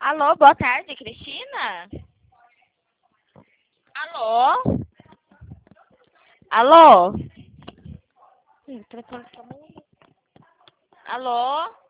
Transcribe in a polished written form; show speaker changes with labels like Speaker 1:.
Speaker 1: Alô, boa tarde, Cristina? Alô? Alô? O telefone tá mudo. Alô?